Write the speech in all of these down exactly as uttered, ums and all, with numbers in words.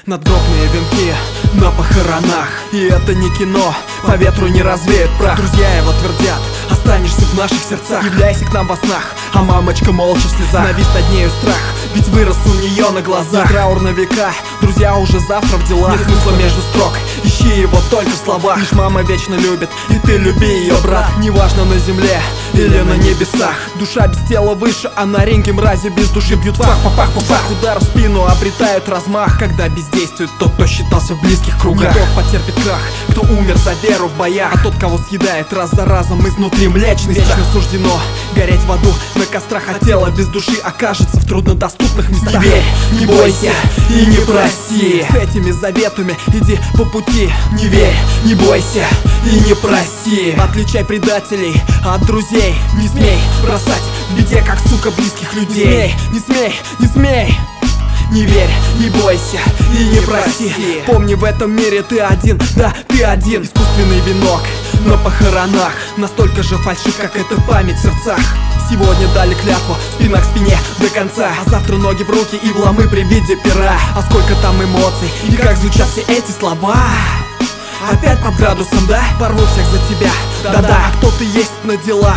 надгробные венки на похоронах. И это не кино, по ветру не развеет прах. Друзья его твердят, останешься в наших сердцах. Являйся к нам во снах, а мамочка молча в слезах. Навис над нею страх, ведь вырос у нее на глазах. Не траур на века, друзья уже завтра в делах. Нет смысла между строк, ищи его только в словах. Лишь мама вечно любит, и ты люби ее, брат. Неважно на земле или на небесах. Душа без тела выше, а на ринге мрази без души бьют пах, попах, попах. Удар в спину обретают размах, когда бездействует тот, кто считался в близких кругах. Не тот потерпит крах, кто умер за веру в боях, а тот, кого съедает раз за разом изнутри млечный страх. Вечно суждено гореть в аду на кострах, а тело без души окажется в труднодоступных местах. Не верь, не бойся и не проси, с этими заветами иди по пути. Не верь, не бойся и не проси. Отличай предателей от друзей. Не смей бросать в беде, как сука, близких людей. Не смей, не смей, не смей. Не верь, не бойся и не проси. Помни, в этом мире ты один, да, ты один. Искусственный венок на похоронах настолько же фальшив, как эта память в сердцах. Сегодня дали клятву, спина к спине до конца, а завтра ноги в руки и в ломы при виде пера. А сколько там эмоций и как звучат все эти слова. Опять под градусом, да? Порву всех за тебя, да-да. А кто ты есть на делах?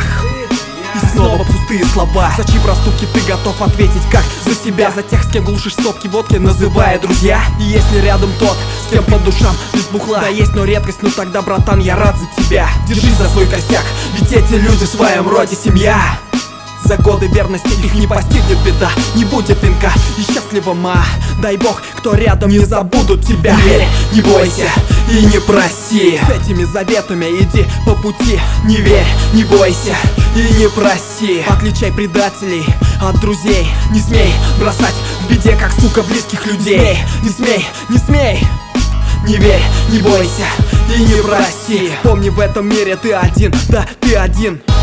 И снова пустые слова. За чьи проступки ты готов ответить, как за себя? За тех, с кем глушишь сопки водки, называя друзья. И если рядом тот, с кем по душам без бухла. Да есть, но редкость, ну тогда, братан, я рад за тебя. Держись за свой косяк, ведь эти люди в своем роде семья. За годы верности их не постигнет беда, не будет венка и счастлива ма. Дай бог, кто рядом, не забудут тебя. Не верь, не бойся и не проси, с этими заветами иди по пути. Не верь, не бойся и не проси. Отличай предателей от друзей. Не смей бросать в беде, как сука, близких людей. Не смей, не смей. Не верь, не бойся и не проси. Помни, в этом мире ты один, да, ты один.